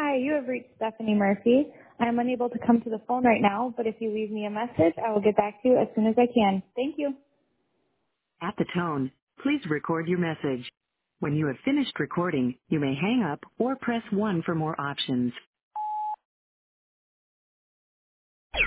Hi, you have reached Stephanie Murphy. I am unable to come to the phone right now, but if you leave me a message, I will get back to you as soon as I can. Thank you. At the tone, please record your message. When you have finished recording, you may hang up or press 1 for more options.